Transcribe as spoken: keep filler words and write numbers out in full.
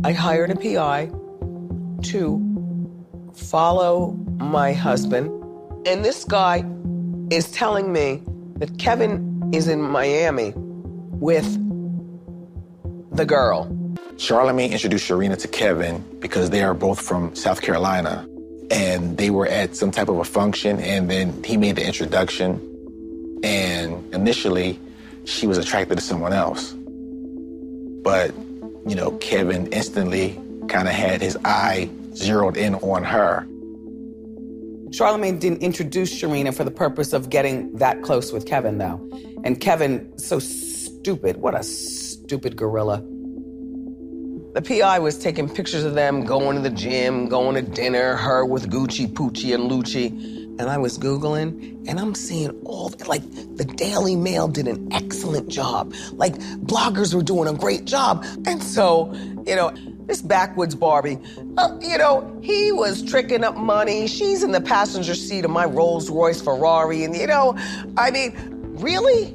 I hired a P I to follow my husband. And this guy is telling me that Kevin is in Miami with the girl. Charlamagne introduced Sharina to Kevin because they are both from South Carolina. And they were at some type of a function, and then he made the introduction. And initially, she was attracted to someone else. But, you know, Kevin instantly kind of had his eye zeroed in on her. Charlamagne didn't introduce Sharina for the purpose of getting that close with Kevin, though. And Kevin, so stupid. What a stupid gorilla. The P I was taking pictures of them going to the gym, going to dinner, her with Gucci, Poochie, and Lucci. And I was Googling, and I'm seeing all, like, the Daily Mail did an excellent job. Like, bloggers were doing a great job. And so, you know, this backwoods Barbie, uh, you know, he was tricking up money. She's in the passenger seat of my Rolls Royce Ferrari. And, you know, I mean, really?